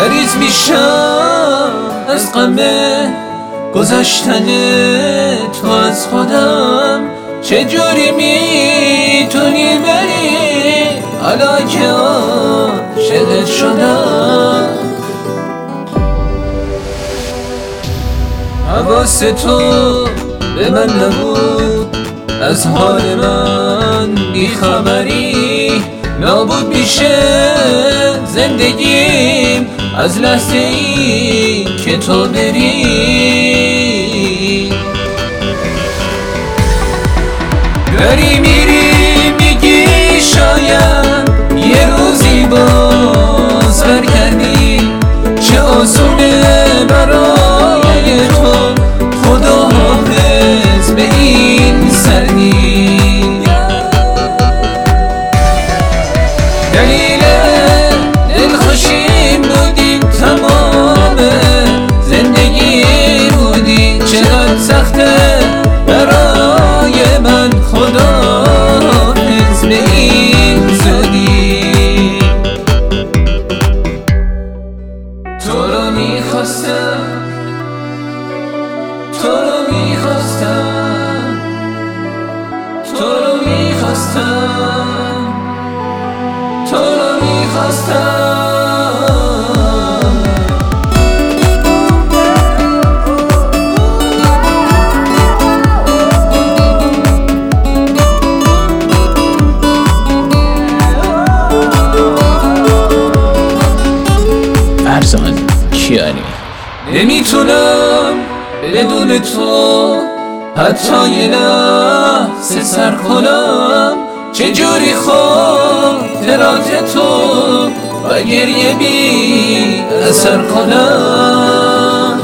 مریض میشم از غم گذشتن تو از خودم. چجوری میتونی بری حالا که عاشقت شدم؟ حواس تو به من نبود، از حال من بیخبری. نابود میشه زندگیم از لحظه ای که تو بری. داری میری میگی شاید یه روزی باز برگردی. چه آسونه برای تو خدا حافظ به این سردی. دلیل دلخوشیم بودی، تمام زندگی بودی. چقدر سخته برای من خدا حافظ به این زودی. تو رو میخواستم، تو رو میخواستم، تو رو میخواستم، تو رو میخواستم. فرزان کیانی. نمیتونم بدون تو حتی یه لحظه سر کنم. چجوری خاطرات تو و گریه بی اثر کنم؟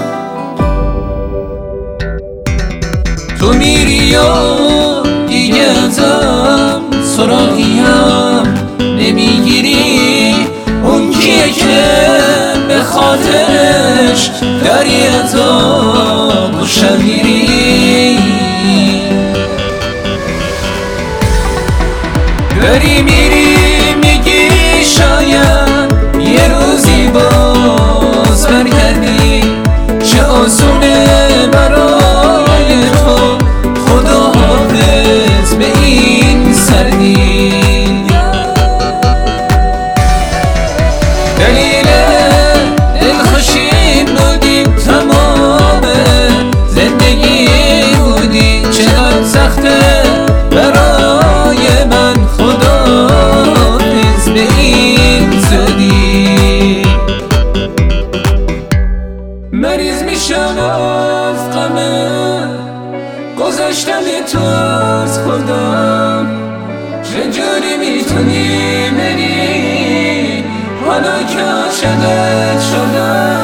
تو میری و دیگه ازم سراغیم نمیگیری. اون کیه که به خاطرش داری عذاب و شمیری؟ داری میری میگی شاید یه روزی باز برگردی. چه آسونه برای تو خدا حافظ به این سردی. دلیل دلخوشیم بودی، تمام زندگی بودی. چقدر سخته برای من خدا حافظ به این زودی. مریض میشم از غم گذشتن تو از خودم. چجوری میتونی بری حالا که عاشقت شدم؟